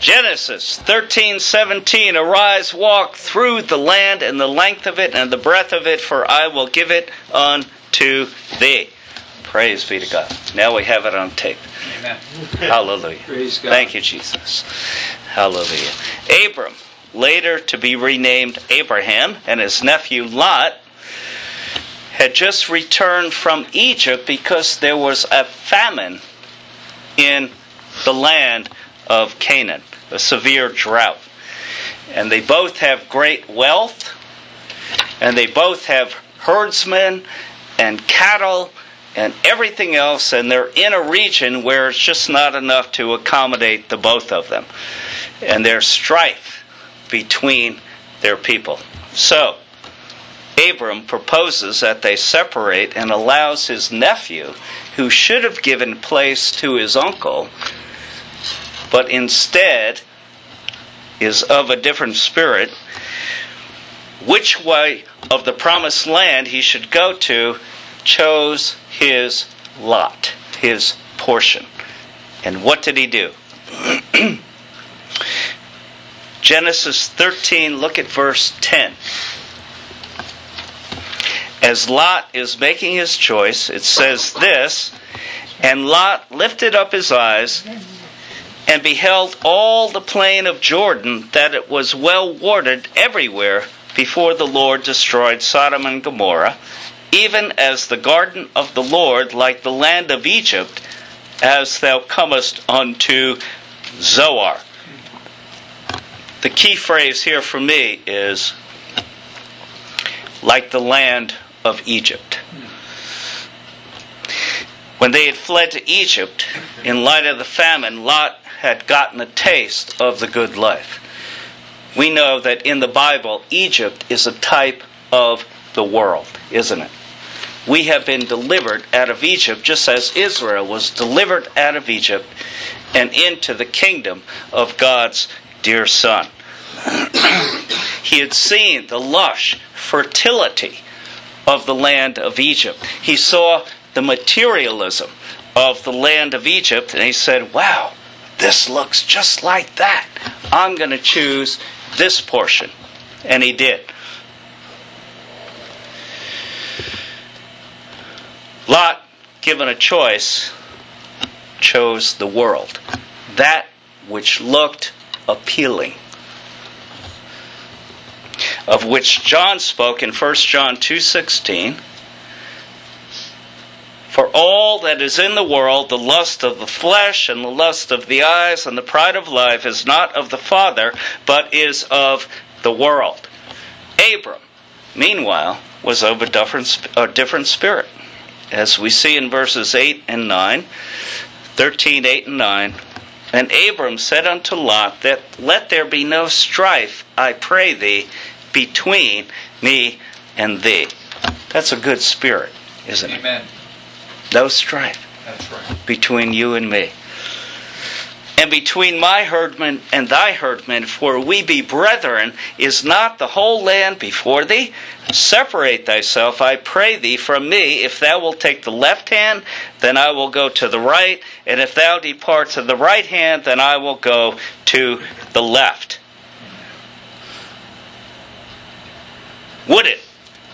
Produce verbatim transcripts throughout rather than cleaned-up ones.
Genesis thirteen seventeen, arise, walk through the land and the length of it and the breadth of it, for I will give it unto thee. Praise be to God. Now we have it on tape. Amen. Hallelujah. Praise God. Thank you, Jesus. Hallelujah. Abram, later to be renamed Abraham, and his nephew Lot had just returned from Egypt because there was a famine in the land of Canaan, a severe drought. And they both have great wealth, and they both have herdsmen and cattle and everything else, and they're in a region where it's just not enough to accommodate the both of them. And there's strife between their people. So, Abram proposes that they separate and allows his nephew, who should have given place to his uncle, but instead is of a different spirit, which way of the promised land he should go to, chose his lot, his portion. And what did he do? Genesis thirteen, look at verse ten. As Lot is making his choice, it says this, and Lot lifted up his eyes and beheld all the plain of Jordan, that it was well watered everywhere before the Lord destroyed Sodom and Gomorrah, even as the garden of the Lord, like the land of Egypt, as thou comest unto Zoar. The key phrase here for me is, like the land of Egypt. When they had fled to Egypt, in light of the famine, Lot had gotten a taste of the good life. We know that in the Bible, Egypt is a type of the world, isn't it? We have been delivered out of Egypt, just as Israel was delivered out of Egypt and into the kingdom of God's dear Son. He had seen the lush fertility of the land of Egypt. He saw the materialism of the land of Egypt, and he said, wow, this looks just like that. I'm going to choose this portion. And he did. Lot, given a choice, chose the world. That which looked appealing. Of which John spoke in First John two sixteen. For all that is in the world, the lust of the flesh and the lust of the eyes and the pride of life is not of the Father, but is of the world. Abram, meanwhile, was of a different, a different spirit. As we see in verses eight and nine, thirteen, eight and nine, and Abram said unto Lot, that let there be no strife, I pray thee, between me and thee. That's a good spirit, isn't it? Amen. No strife. That's right. Between you and me. And between my herdmen and thy herdmen, for we be brethren, is not the whole land before thee? Separate thyself, I pray thee, from me. If thou wilt take the left hand, then I will go to the right. And if thou depart to the right hand, then I will go to the left. Would it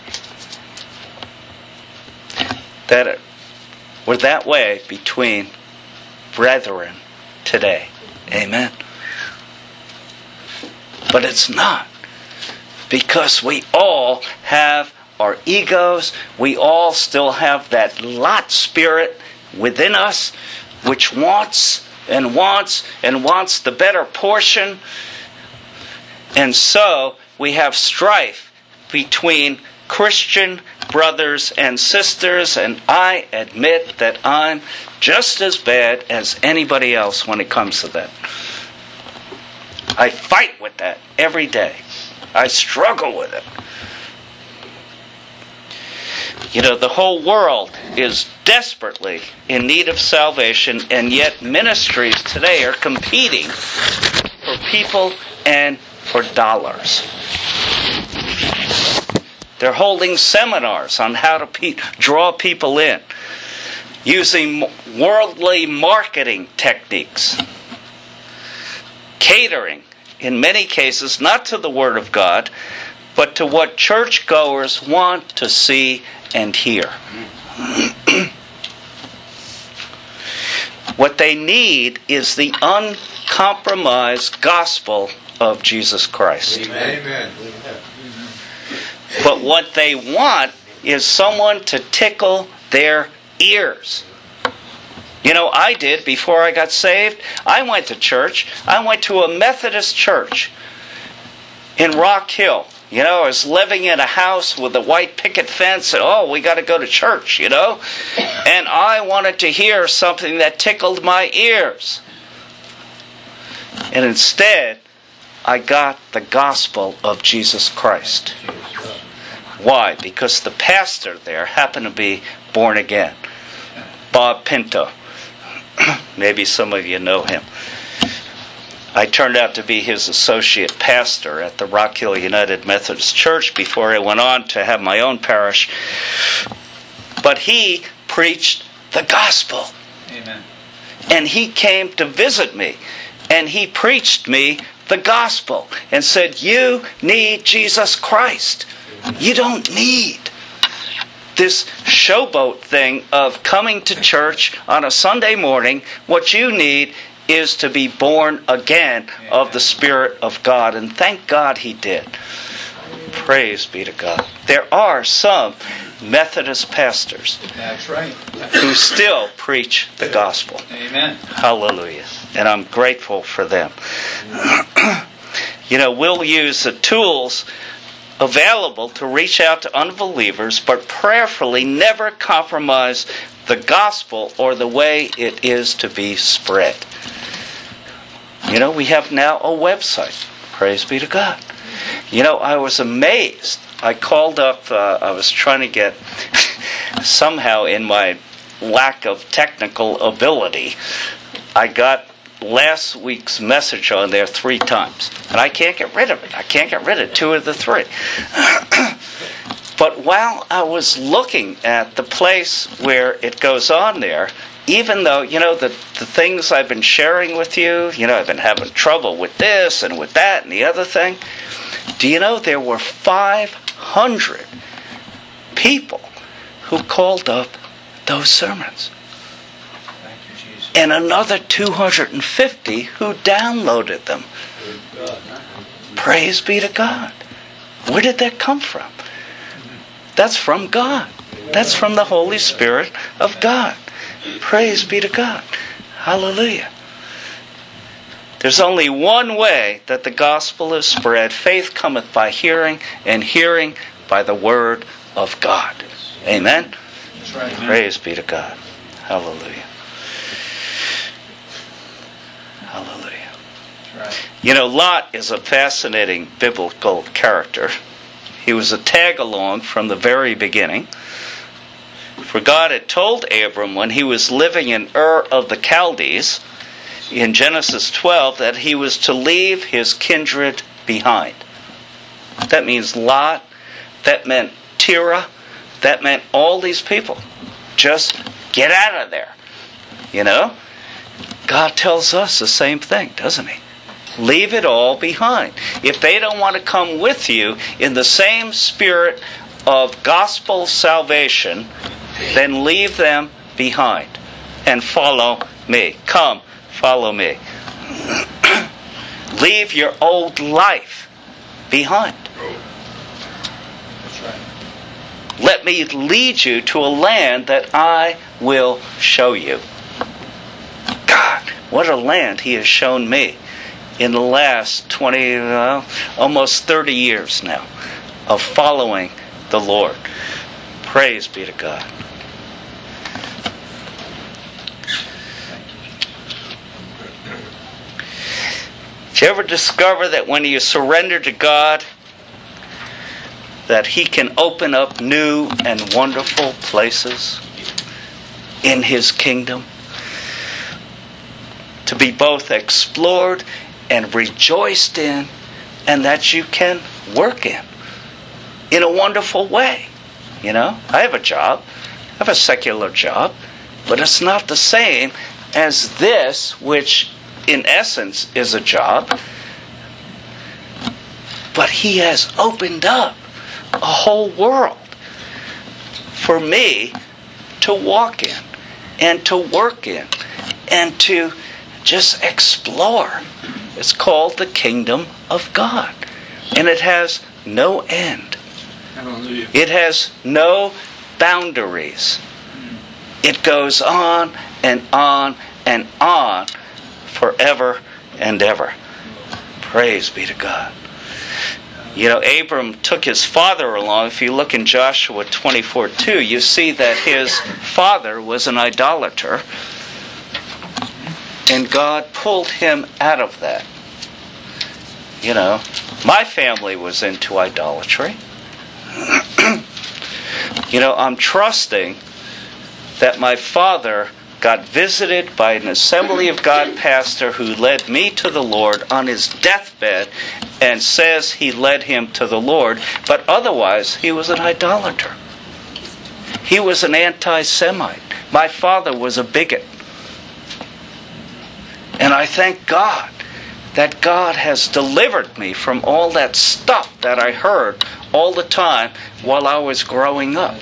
that it were that way between brethren today? Amen. But it's not. Because we all have our egos. We all still have that Lot spirit within us, which wants and wants and wants the better portion. And so we have strife between Christian brothers and sisters, and I admit that I'm just as bad as anybody else when it comes to that. I fight with that every day. I struggle with it. You know, the whole world is desperately in need of salvation, and yet ministries today are competing for people and for dollars. They're holding seminars on how to pe- draw people in, using worldly marketing techniques catering, in many cases, not to the Word of God, but to what churchgoers want to see and hear. What they need is the uncompromised gospel of Jesus Christ. Amen. But what they want is someone to tickle their ears. You know, I did before I got saved. I went to church. I went to a Methodist church in Rock Hill. You know, I was living in a house with a white picket fence, and oh, we got to go to church, you know. And I wanted to hear something that tickled my ears. And instead, I got the gospel of Jesus Christ. Why? Because the pastor there happened to be born again. Bob Pinto. Maybe some of you know him. I turned out to be his associate pastor at the Rock Hill United Methodist Church before I went on to have my own parish. But he preached the gospel. Amen. And he came to visit me. And he preached me the gospel and said, you need Jesus Christ. You don't need this showboat thing of coming to church on a Sunday morning. What you need is to be born again of the Spirit of God. And thank God he did. Praise be to God. There are some Methodist pastors That's right. who still preach the gospel. Amen. Hallelujah. And I'm grateful for them. You know, we'll use the tools available to reach out to unbelievers, but prayerfully never compromise the gospel or the way it is to be spread. You know, we have now a website. Praise be to God. You know, I was amazed. I called up, uh, I was trying to get, somehow in my lack of technical ability, I got last week's message on there three times. And I can't get rid of it. I can't get rid of two of the three. But while I was looking at the place where it goes on there, even though, you know, the, the things I've been sharing with you, you know, I've been having trouble with this and with that and the other thing, do you know there were five hundred people who called up those sermons? Thank you, Jesus. And another two hundred fifty who downloaded them. Praise be to God. Where did that come from? That's from God. That's from the Holy Spirit of God. Praise be to God. Hallelujah. There's only one way that the gospel is spread. Faith cometh by hearing, and hearing by the word of God. Amen? That's right. Praise be to God. Hallelujah. Hallelujah. That's right. You know, Lot is a fascinating biblical character. He was a tag-along from the very beginning. For God had told Abram when he was living in Ur of the Chaldees, in Genesis twelve, that he was to leave his kindred behind. That means Lot, that meant Terah, that meant all these people. Just get out of there. You know? God tells us the same thing, doesn't he? Leave it all behind. If they don't want to come with you in the same spirit of gospel salvation, then leave them behind and follow me. Come, follow me. Leave your old life behind. That's right. Let me lead you to a land that I will show you. God, what a land he has shown me in the last twenty, uh, almost thirty years now of following the Lord. Praise be to God. Did you ever discover that when you surrender to God, that he can open up new and wonderful places in his kingdom to be both explored and rejoiced in, and that you can work in in a wonderful way? You know, I have a job, I have a secular job, but it's not the same as this which in essence, is a job. But He has opened up a whole world for me to walk in and to work in and to just explore. It's called the kingdom of God. And it has no end. Hallelujah. It has no boundaries. It goes on and on and on forever and ever. Praise be to God. You know, Abram took his father along. If you look in Joshua twenty-four two, you see that his father was an idolater. And God pulled him out of that. You know, my family was into idolatry. You know, I'm trusting that my father got visited by an Assembly of God pastor who led me to the Lord on his deathbed and says he led him to the Lord, but otherwise he was an idolater. He was an anti-Semite. My father was a bigot. And I thank God that God has delivered me from all that stuff that I heard all the time while I was growing up.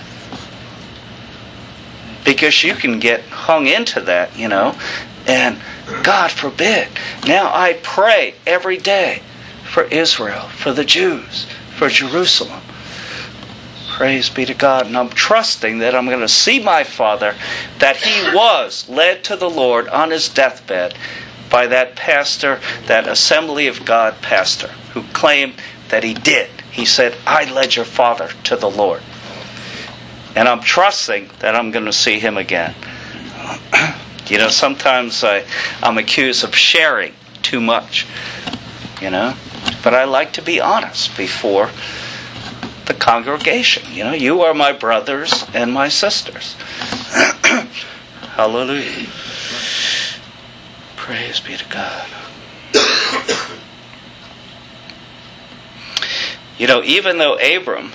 Because you can get hung into that, you know, and God forbid. Now I pray every day for Israel, for the Jews, for Jerusalem. Praise be to God. And I'm trusting that I'm going to see my father, that he was led to the Lord on his deathbed by that pastor, that Assembly of God pastor, who claimed that he did. He said, I led your father to the Lord. And I'm trusting that I'm going to see him again. You know, sometimes I, I'm accused of sharing too much, you know. But I like to be honest before the congregation. You know, you are my brothers and my sisters. Hallelujah. Praise be to God. You know, even though Abram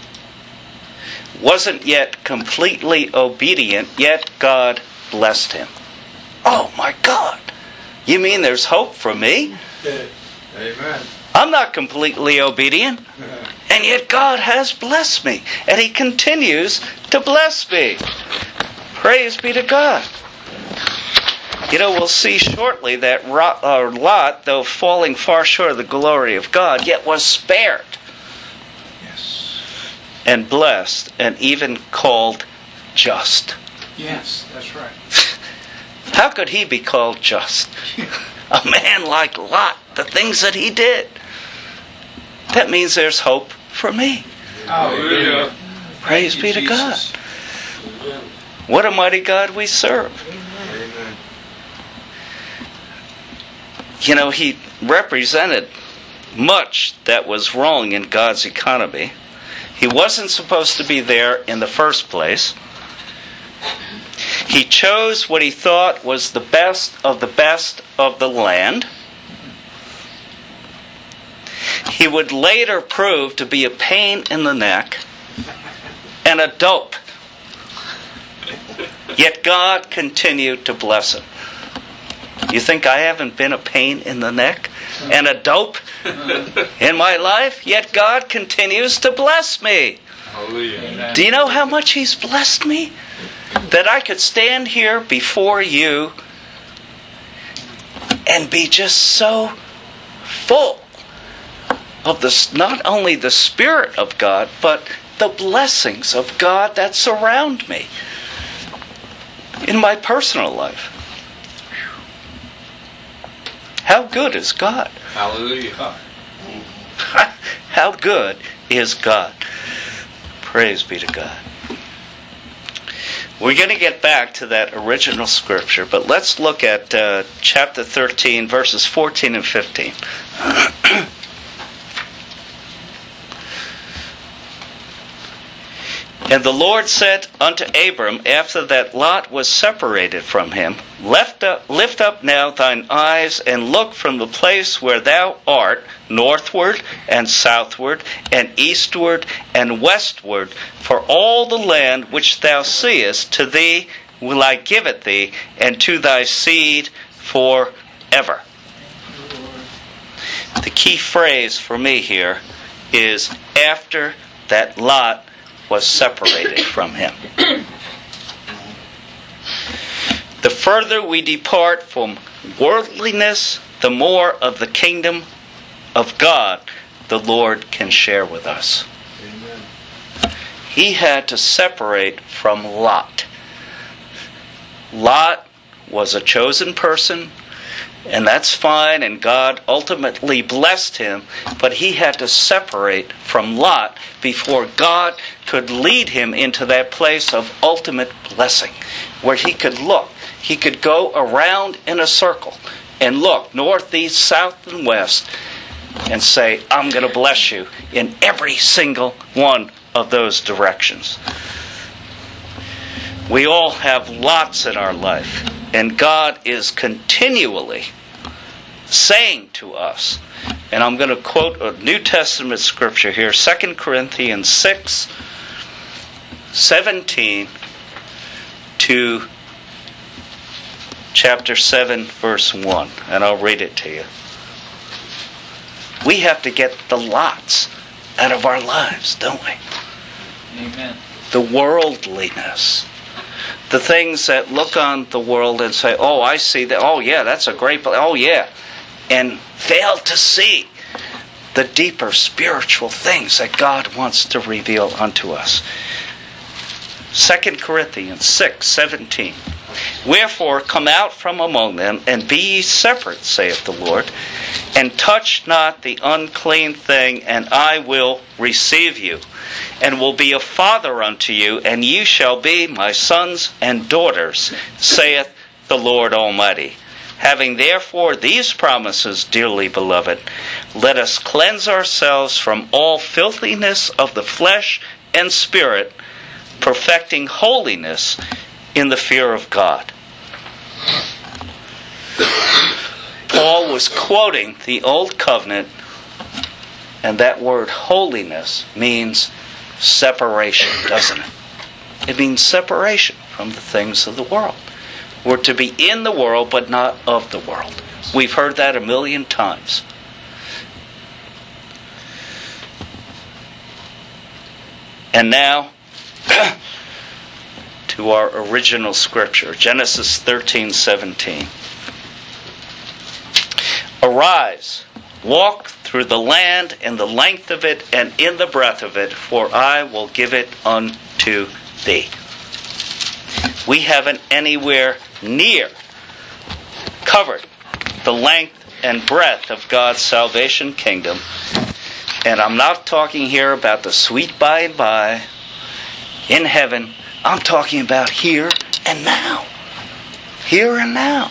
wasn't yet completely obedient, yet God blessed him. Oh my God! You mean there's hope for me? Amen. I'm not completely obedient, and yet God has blessed me, and He continues to bless me. Praise be to God. You know, we'll see shortly that Lot, though falling far short of the glory of God, yet was spared. Yes. And blessed, and even called just. Yes, that's right. How could he be called just? A man like Lot, the things that he did. That means there's hope for me. Hallelujah. Praise be to God. What a mighty God we serve. Amen. You know, he represented much that was wrong in God's economy. He wasn't supposed to be there in the first place. He chose what he thought was the best of the best of the land. He would later prove to be a pain in the neck and a dope. Yet God continued to bless him. You think I haven't been a pain in the neck and a dope in my life? Yet God continues to bless me. Hallelujah. Do you know how much He's blessed me? That I could stand here before you and be just so full of this, not only the Spirit of God, but the blessings of God that surround me in my personal life. How good is God? Hallelujah. How good is God? Praise be to God. We're going to get back to that original scripture, but let's look at uh, chapter thirteen, verses fourteen and fifteen. And the Lord said unto Abram, after that Lot was separated from him, Lift up, lift up now thine eyes, and look from the place where thou art, northward and southward, and eastward and westward, for all the land which thou seest, to thee will I give it thee, and to thy seed for ever. The key phrase for me here is after that Lot was separated from him. The further we depart from worldliness, the more of the kingdom of God the Lord can share with us. Amen. He had to separate from Lot. Lot was a chosen person, and that's fine, and God ultimately blessed him, but he had to separate from Lot before God could lead him into that place of ultimate blessing, where he could look. He could go around in a circle and look north, east, south, and west and say, I'm going to bless you in every single one of those directions. We all have lots in our life, and God is continually saying to us, and I'm going to quote a New Testament scripture here, Second Corinthians six, seventeen to chapter seven, verse one, and I'll read it to you. We have to get the lots out of our lives, don't we? Amen. The worldliness. The things that look on the world and say, oh, I see that. Oh, yeah, that's a great place. Oh, yeah. And fail to see the deeper spiritual things that God wants to reveal unto us. Second Corinthians six, seventeen. Wherefore come out from among them, and be ye separate, saith the Lord, and touch not the unclean thing, and I will receive you, and will be a father unto you, and ye shall be my sons and daughters, saith the Lord Almighty. Having therefore these promises, dearly beloved, let us cleanse ourselves from all filthiness of the flesh and spirit, perfecting holiness in the fear of God. Paul was quoting the Old Covenant, and that word holiness means separation, doesn't it? It means separation from the things of the world. We're to be in the world, but not of the world. We've heard that a million times. And now, to our original scripture, Genesis thirteen seventeen. Arise, walk through the land in the length of it and in the breadth of it, for I will give it unto thee. We haven't anywhere near covered the length and breadth of God's salvation kingdom. And I'm not talking here about the sweet by and by in heaven. I'm talking about here and now. Here and now.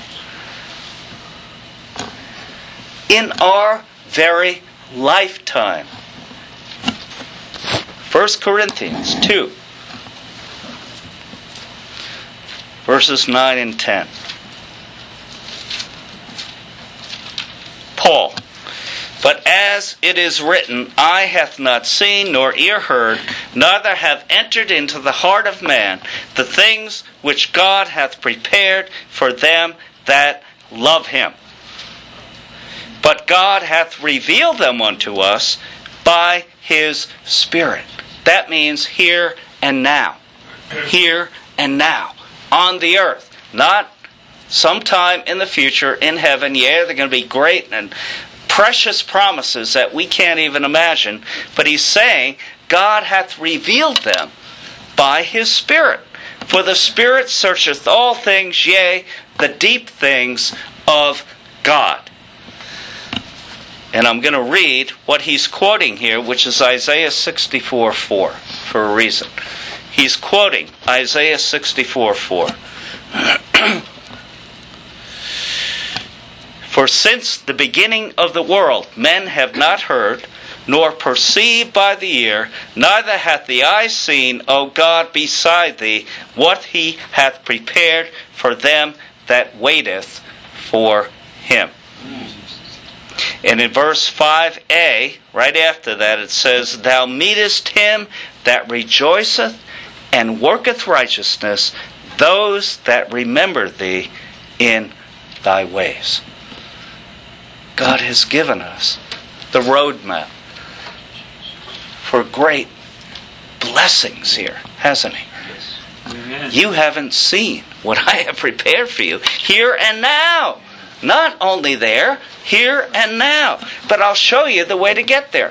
In our very lifetime. First Corinthians two, verses nine and ten. Paul. But as it is written, eye hath not seen, nor ear heard, neither hath entered into the heart of man the things which God hath prepared for them that love him. But God hath revealed them unto us by his Spirit. That means here and now. Here and now. On the earth. Not sometime in the future in heaven. Yeah, they're going to be great and precious promises that we can't even imagine. But he's saying God hath revealed them by his Spirit. For the Spirit searcheth all things, yea, the deep things of God. And I'm going to read what he's quoting here, which is Isaiah sixty-four four, for a reason. He's quoting Isaiah sixty-four four. For since the beginning of the world men have not heard, nor perceived by the ear, neither hath the eye seen, O God, beside thee, what he hath prepared for them that waiteth for him. And in verse five a, right after that, it says, Thou meetest him that rejoiceth and worketh righteousness, those that remember thee in thy ways. God has given us the roadmap for great blessings here, hasn't He? Amen. You haven't seen what I have prepared for you here and now. Not only there, here and now. But I'll show you the way to get there.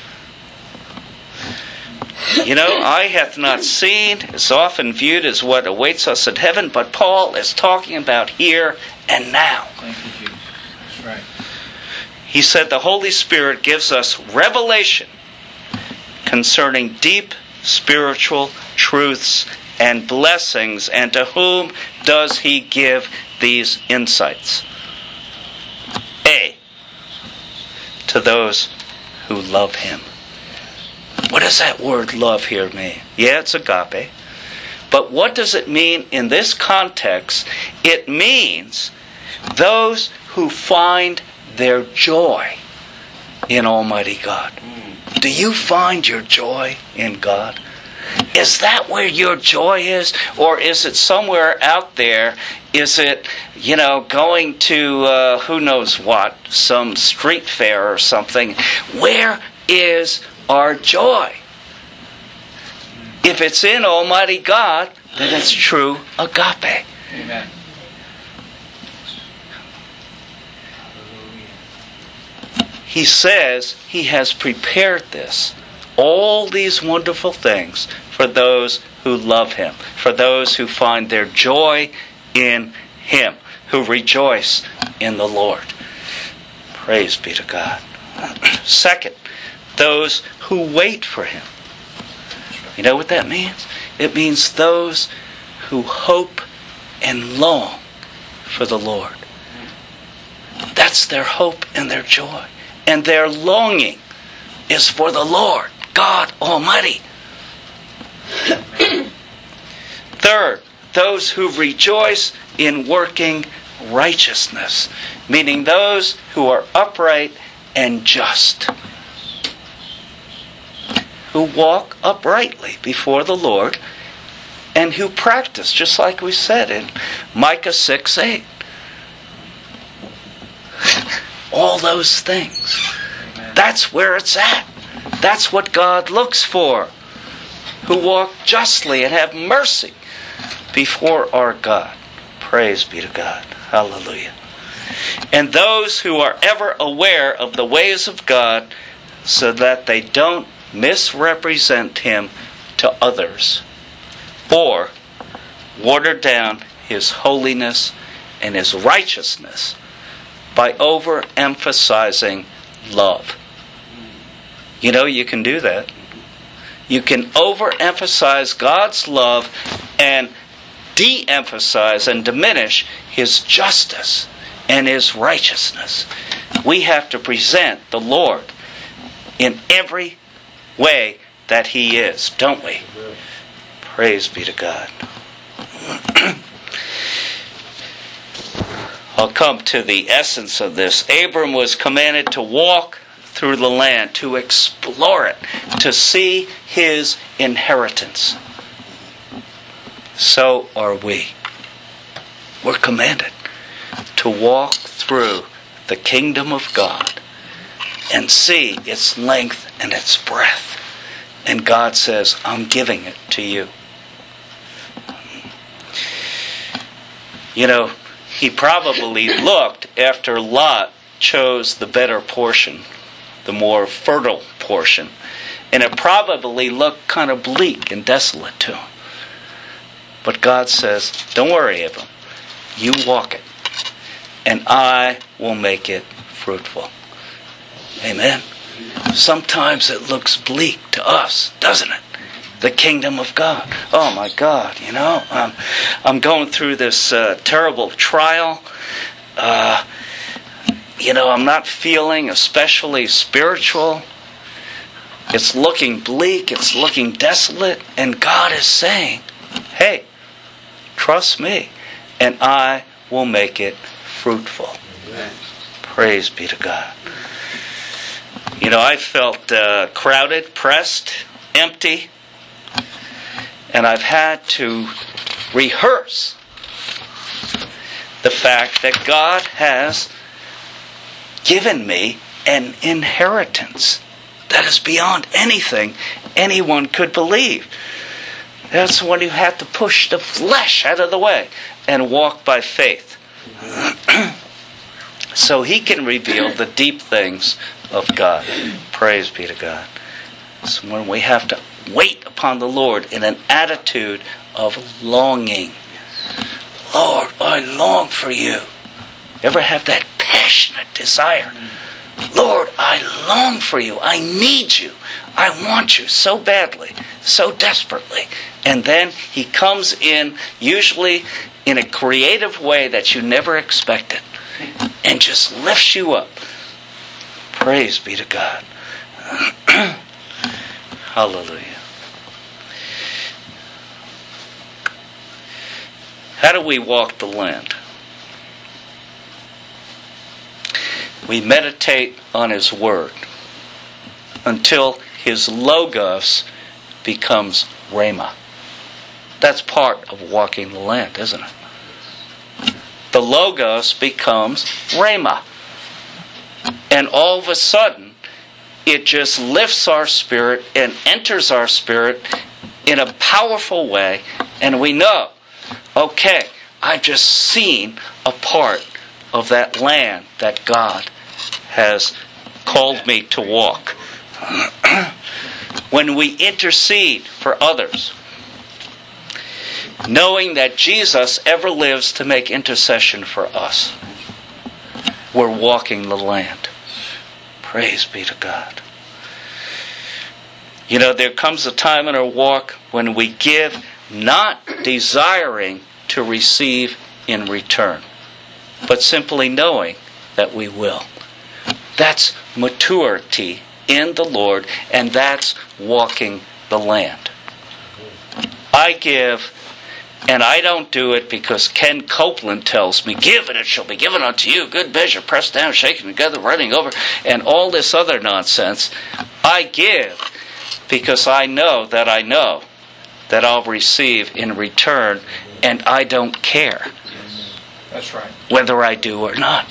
You know, eye hath not seen is often viewed as what awaits us in heaven, but Paul is talking about here and now. Thank you, Jesus. That's right. He said the Holy Spirit gives us revelation concerning deep spiritual truths and blessings. And to whom does He give these insights? A, to those who love Him. What does that word love here mean? Yeah, it's agape. But what does it mean in this context? It means those who find their joy in Almighty God. Do you find your joy in God? Is that where your joy is? Or is it somewhere out there? Is it, you know, going to, uh, who knows what, some street fair or something? Where is our joy? If it's in Almighty God, then it's true agape. Amen. He says He has prepared this, all these wonderful things, for those who love Him, for those who find their joy in Him, who rejoice in the Lord. Praise be to God. Second, those who wait for Him. You know what that means? It means those who hope and long for the Lord. That's their hope and their joy. And their longing is for the Lord, God Almighty. Third, those who rejoice in working righteousness, meaning those who are upright and just, who walk uprightly before the Lord, and who practice, just like we said in Micah six eight. All those things. That's where it's at. That's what God looks for. Who walk justly and have mercy before our God. Praise be to God. Hallelujah. And those who are ever aware of the ways of God so that they don't misrepresent Him to others or water down His holiness and His righteousness by overemphasizing love. You know, you can do that. You can overemphasize God's love and de-emphasize and diminish His justice and His righteousness. We have to present the Lord in every way that He is, don't we? Praise be to God. I'll come to the essence of this. Abram was commanded to walk through the land, to explore it, to see his inheritance. So are we. We're commanded to walk through the kingdom of God and see its length and its breadth. And God says, I'm giving it to you. You know, He probably looked after Lot chose the better portion, the more fertile portion. And it probably looked kind of bleak and desolate to him. But God says, don't worry, Abram. You walk it. And I will make it fruitful. Amen. Sometimes it looks bleak to us, doesn't it? The kingdom of God. Oh my God, you know, um, I'm going through this uh, terrible trial. Uh, you know, I'm not feeling especially spiritual. It's looking bleak. It's looking desolate. And God is saying, hey, trust me, and I will make it fruitful. Amen. Praise be to God. You know, I felt uh, crowded, pressed, empty. And I've had to rehearse the fact that God has given me an inheritance that is beyond anything anyone could believe. That's when you have to push the flesh out of the way and walk by faith. So he can reveal the deep things of God. Praise be to God. So when we have to wait upon the Lord in an attitude of longing. Lord, I long for you. Ever have that passionate desire? Lord, I long for you. I need you. I want you so badly, so desperately. And then he comes in, usually in a creative way that you never expected, and just lifts you up. Praise be to God. Hallelujah. How do we walk the land? We meditate on his word until his logos becomes rhema. That's part of walking the land, isn't it? The logos becomes rhema. And all of a sudden, it just lifts our spirit and enters our spirit in a powerful way. And we know, okay, I've just seen a part of that land that God has called me to walk. When we intercede for others, knowing that Jesus ever lives to make intercession for us, we're walking the land. Praise be to God. You know, there comes a time in our walk when we give not desiring to receive in return, but simply knowing that we will. That's maturity in the Lord, and that's walking the land. I give, and I don't do it because Ken Copeland tells me, give and it shall be given unto you, good measure, pressed down, shaken together, running over, and all this other nonsense. I give because I know that I know that I'll receive in return, and I don't care. That's right. Whether I do or not.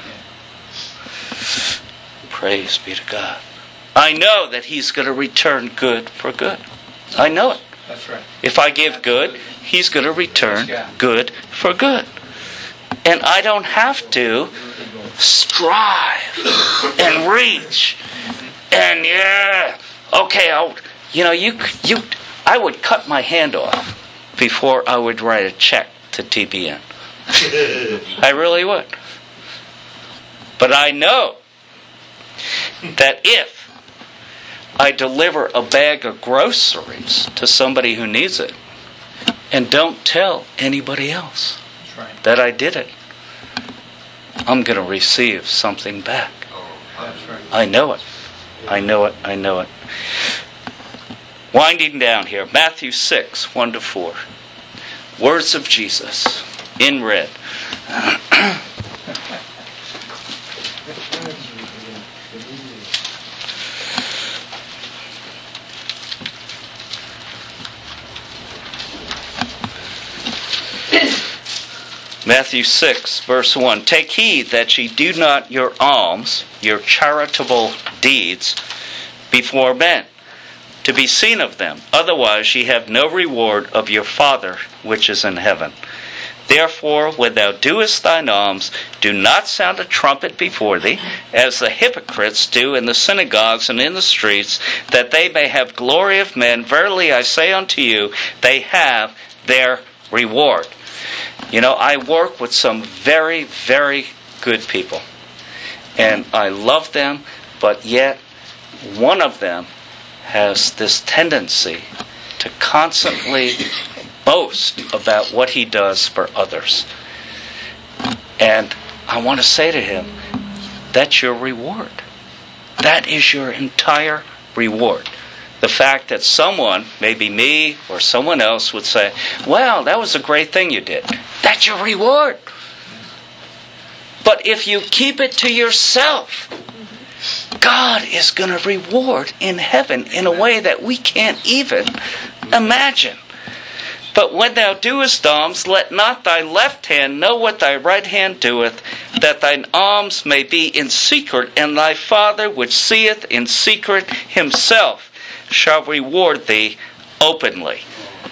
Praise be to God. I know that he's going to return good for good. I know it. That's right. If I give good, he's going to return good for good. And I don't have to strive and reach. And yeah, okay, I'll, you know, you you I would cut my hand off before I would write a check to T B N. I really would. But I know that if I deliver a bag of groceries to somebody who needs it and don't tell anybody else right. that I did it, I'm going to receive something back. That's right. I know it. I know it. I know it. Winding down here, Matthew six, one to four. Words of Jesus in red. Matthew six, verse one. Take heed that ye do not your alms, your charitable deeds, before men, to be seen of them. Otherwise ye have no reward of your Father which is in heaven. Therefore, when thou doest thine alms, do not sound a trumpet before thee, as the hypocrites do in the synagogues and in the streets, that they may have glory of men. Verily I say unto you, they have their reward. You know, I work with some very, very good people. And I love them, but yet one of them has this tendency to constantly boast about what he does for others. And I want to say to him, that's your reward. That is your entire reward. The fact that someone, maybe me or someone else, would say, well, that was a great thing you did. That's your reward. But if you keep it to yourself, God is going to reward in heaven in a way that we can't even imagine. But when thou doest alms, let not thy left hand know what thy right hand doeth, that thine alms may be in secret, and thy Father which seeth in secret himself shall reward thee openly.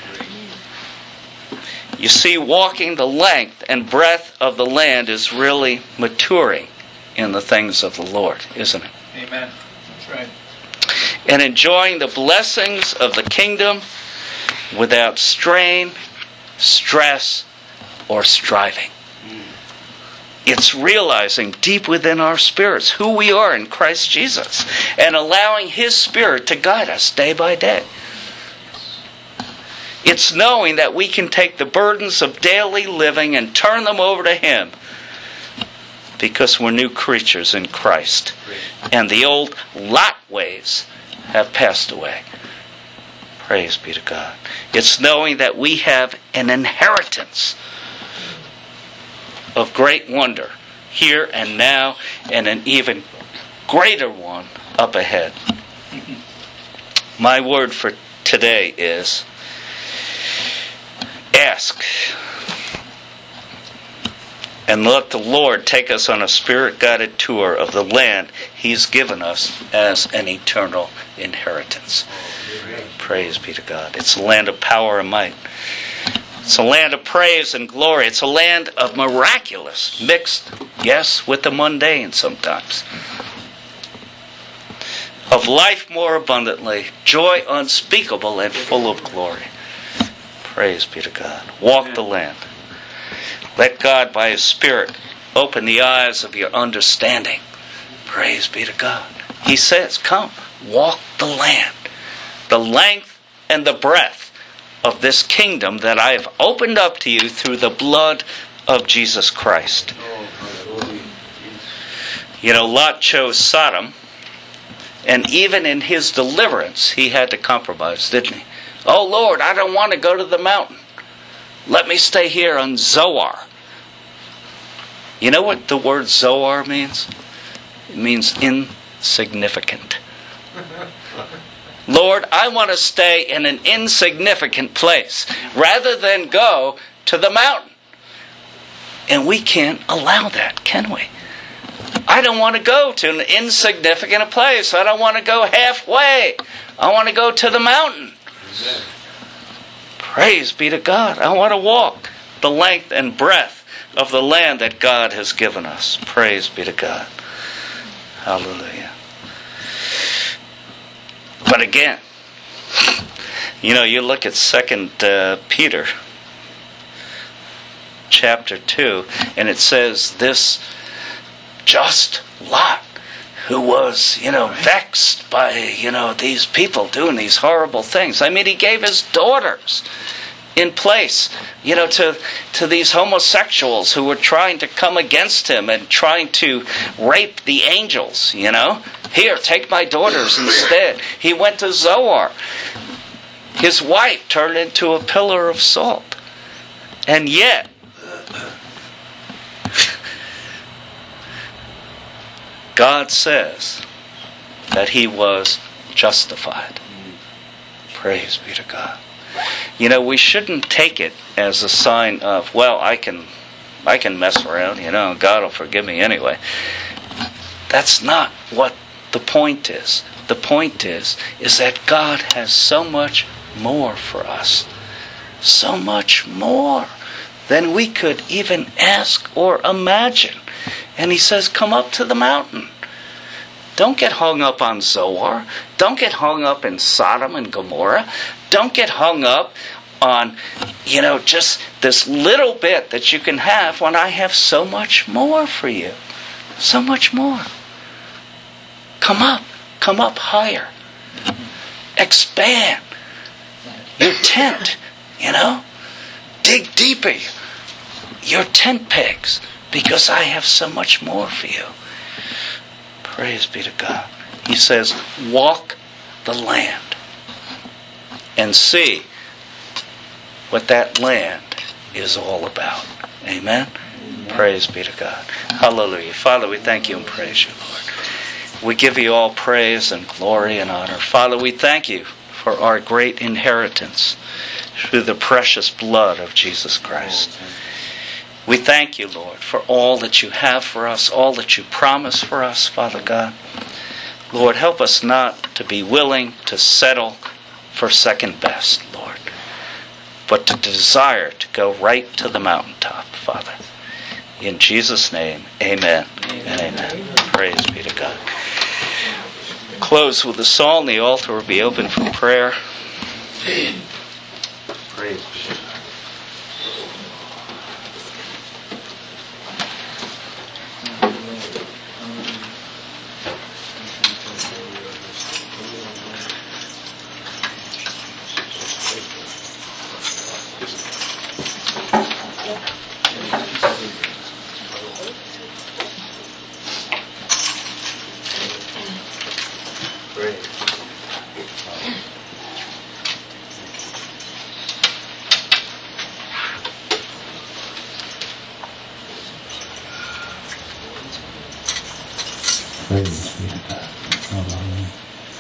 You see, walking the length and breadth of the land is really maturing in the things of the Lord, isn't it? Amen. That's right. And enjoying the blessings of the kingdom without strain, stress, or striving. It's realizing deep within our spirits who we are in Christ Jesus and allowing His Spirit to guide us day by day. It's knowing that we can take the burdens of daily living and turn them over to Him because we're new creatures in Christ. And the old Lot ways have passed away. Praise be to God. It's knowing that we have an inheritance of great wonder here and now, and an even greater one up ahead. My word for today is ask. And let the Lord take us on a Spirit-guided tour of the land He's given us as an eternal inheritance. Praise be to God. It's a land of power and might. It's a land of praise and glory. It's a land of miraculous, mixed, yes, with the mundane sometimes. Of life more abundantly, joy unspeakable and full of glory. Praise be to God. Walk the land. Let God, by His Spirit, open the eyes of your understanding. Praise be to God. He says, come, walk the land. The length and the breadth of this kingdom that I have opened up to you through the blood of Jesus Christ. You know, Lot chose Sodom, and even in his deliverance, he had to compromise, didn't he? Oh, Lord, I don't want to go to the mountain. Let me stay here on Zoar. You know what the word Zoar means? It means insignificant. Lord, I want to stay in an insignificant place rather than go to the mountain. And we can't allow that, can we? I don't want to go to an insignificant place. I don't want to go halfway. I want to go to the mountain. Amen. Praise be to God. I want to walk the length and breadth of the land that God has given us. Praise be to God. Hallelujah. But again, you know, you look at Second uh, Peter chapter two, and it says this just Lot, who was, you know, vexed by, you know, these people doing these horrible things. I mean, he gave his daughters in place, you know, to, to these homosexuals who were trying to come against him and trying to rape the angels, you know. Here, take my daughters instead. He went to Zoar. His wife turned into a pillar of salt. And yet, God says that he was justified. Praise be to God. You know, we shouldn't take it as a sign of, well, I can I can mess around, you know, God will forgive me anyway. That's not what the point is. The point is, is that God has so much more for us. So much more than we could even ask or imagine. And he says, come up to the mountain. Don't get hung up on Zoar. Don't get hung up in Sodom and Gomorrah. Don't get hung up on, you know, just this little bit that you can have when I have so much more for you. So much more. Come up. Come up higher. Expand your tent, you know. Dig deeper. Your tent pegs. Because I have so much more for you. Praise be to God. He says, walk the land and see what that land is all about. Amen? Amen. Praise be to God. Hallelujah. Father, we thank you and praise you, Lord. We give you all praise and glory and honor. Father, we thank you for our great inheritance. through the precious blood of Jesus Christ. We thank you, Lord, for all that you have for us, all that you promise for us, Father God. Lord, help us not to be willing to settle for second best, Lord, but to desire to go right to the mountaintop, Father. In Jesus' name, amen, amen. and amen. Praise be to God. Close with a song. The altar will be open for prayer. Praise be to God. Praise be to God. Hallelujah.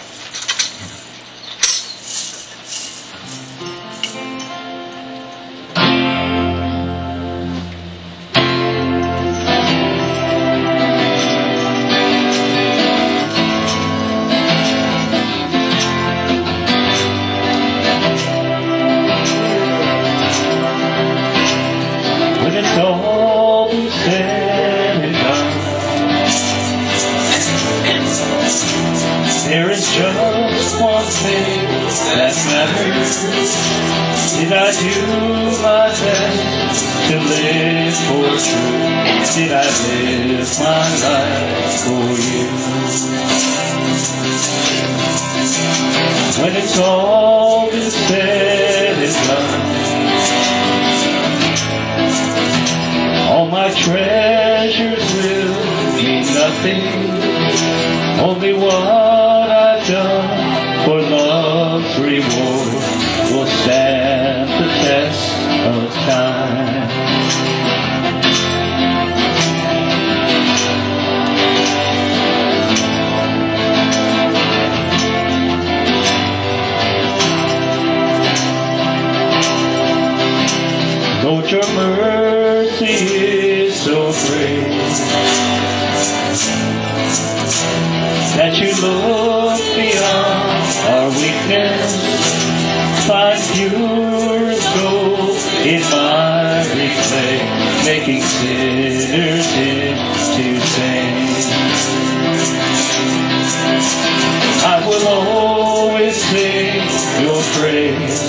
When it's all been said and done, there is just one thing that matters. Did I do my best to live for truth? Did I live my life for you? When it's all been said and done, all my treasures will mean nothing. Only what I've done for love's reward will stand the test of time. Lord, your mercy is so great that you look beyond our weakness, find pure as gold in miry clay, making sinners into saints. I will always sing your praise,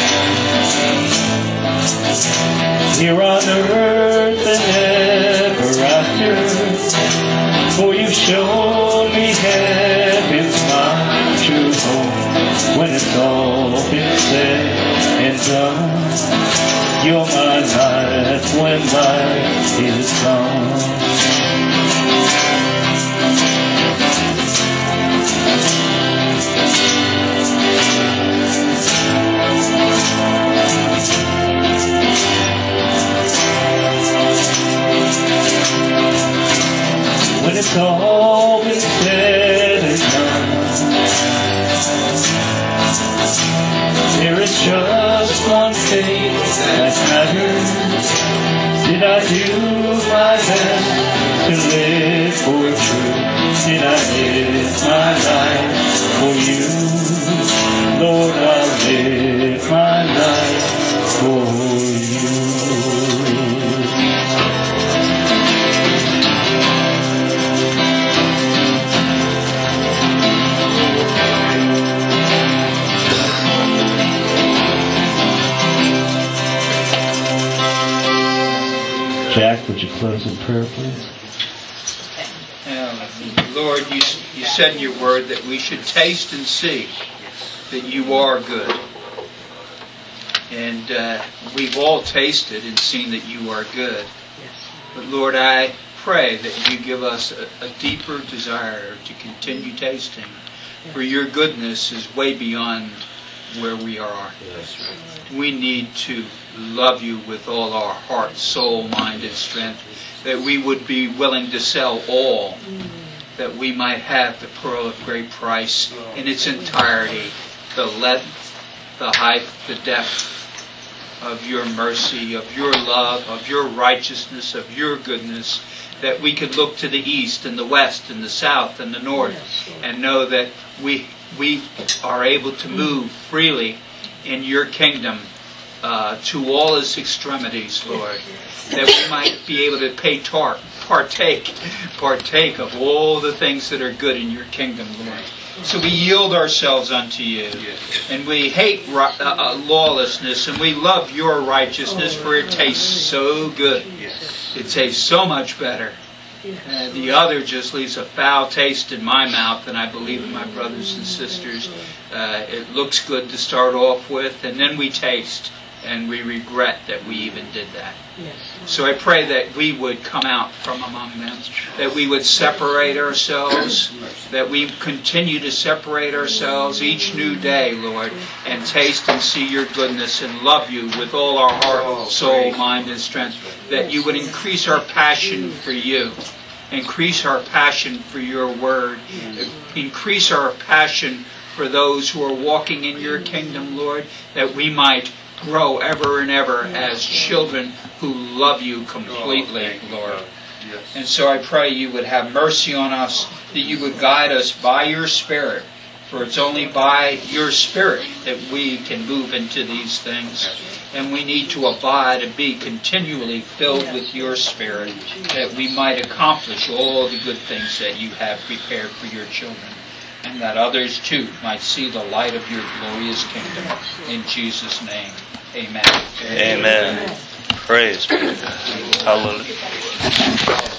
here on earth and ever after, for you show me heaven's my true home. When it's all been said and done, you're my life when life is gone. When it's all been said and done, there is just one thing that matters. Did I do my best to live for truth? Did I live my life for you? Lord, I live my life for you. Jack, would you close in prayer, please? Um, Lord, you, you said in your word that we should taste and see that you are good. And uh, we've all tasted and seen that you are good. But Lord, I pray that you give us a, a deeper desire to continue tasting. For your goodness is way beyond where we are. We need to love you with all our heart, soul, mind, and strength, that we would be willing to sell all, that we might have the pearl of great price in its entirety, the length, the height, the depth, of your mercy, of your love, of your righteousness, of your goodness, that we could look to the east and the west and the south and the north and know that we we are able to move freely in your kingdom uh, to all its extremities, Lord, that we might be able to pay tar- partake, partake of all the things that are good in your kingdom, Lord. So we yield ourselves unto you, and we hate uh, uh, lawlessness, and we love your righteousness, for it tastes so good. It tastes so much better. Uh, the other just leaves a foul taste in my mouth, and I believe in my brothers and sisters. Uh, it looks good to start off with, and then we taste, and we regret that we even did that. So I pray that we would come out from among them, that we would separate ourselves, that we continue to separate ourselves each new day, Lord, and taste and see your goodness and love you with all our heart, soul, mind, and strength, that you would increase our passion for you, increase our passion for your word, increase our passion for those who are walking in your kingdom, Lord, that we might grow ever and ever as children who love you completely, Lord. And so I pray you would have mercy on us, that you would guide us by your Spirit, for it's only by your Spirit that we can move into these things. And we need to abide and be continually filled with your Spirit, that we might accomplish all the good things that you have prepared for your children, and that others too might see the light of your glorious kingdom. In Jesus' name, amen. Amen. Praise be to God. Hallelujah.